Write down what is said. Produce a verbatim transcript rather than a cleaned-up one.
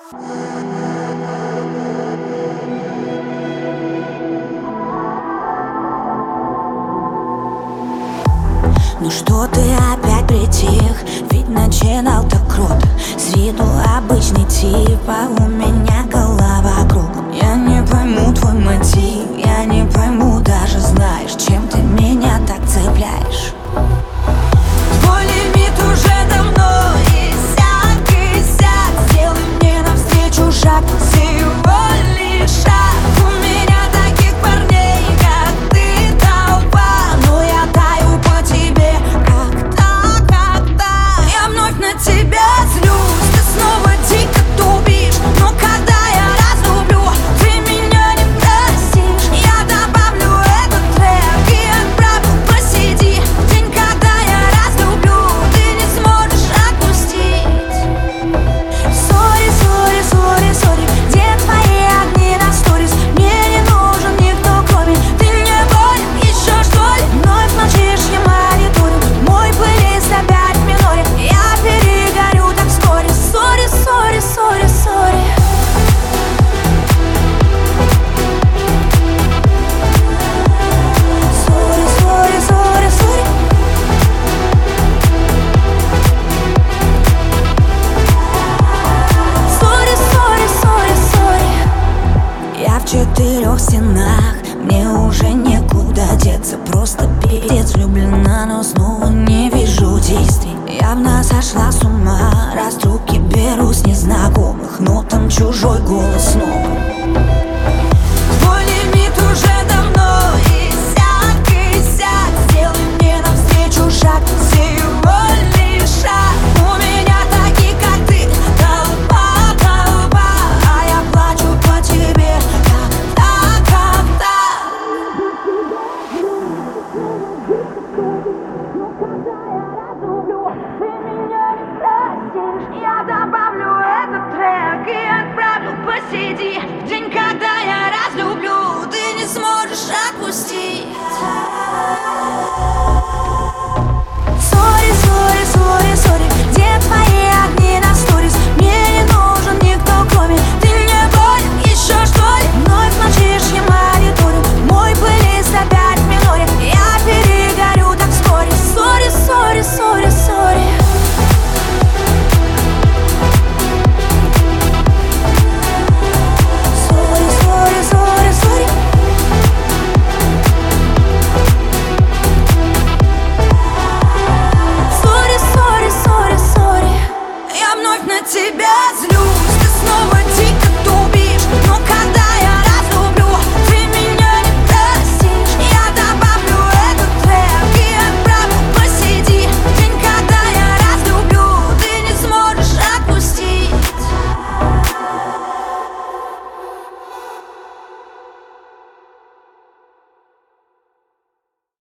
Ну что ты опять притих? Ведь начинал так круто. С виду обычный тип, а у меня голова кругом. Я не пойму твой мотив, я не пойму, даже знаешь, чем ты меня так цепляешь. Твой лимит уже давно иссяк, иссяк. Сделай мне навстречу шаг, всего лишь шаг. У меня таких парней, как ты, толпа, но я таю по тебе, когда, когда я вновь на тебя злюсь. Ты снова дико тупишь, но когда я разлюблю, ты меня не простишь. Я добавлю этот трек и отправлю, посиди. День, когда я разлюблю, ты не сможешь отпустить. Сори, сори, сори, сори, где твои огни на сторис? Мне не нужен никто, кроме. Ты мне болен еще, что ли? Вновь молчишь, я мониторю мой плейлист опять в миноре. Я перегорю так вскоре. Сори, сори, сори, сори. Сори, сори, сори, сори. Сори, сори, сори, сори. Я в четырех стенах, мне уже некуда деться. Просто пиздец влюблена, но снова не вижу действий. Явно сошла с ума, раз трубки беру с незнакомых, но там чужой голос снова. Твой лимит уже давно иссяк, иссяк. Сделай мне навстречу шаг, всего лишь шаг. У меня такие, как ты, толпа, толпа, а я плачу по тебе, когда, когда ты меня не простишь. Я добавлю этот трек и отправлю, посиди. В день, когда я разлюблю, ты не сможешь отпустить. Сори, сори, сори, сори, где твои огни на сторис? Мне не нужен никто, кроме. Ты мне болен еще, что ли? Вновь молчишь, я мониторю мой плейлист опять в миноре. Я перегорю так вскоре. Сори, сори, сори, сори. Сори, сори, сори, сори. Сори, сори, сори, сори. Я вновь на тебя злюсь.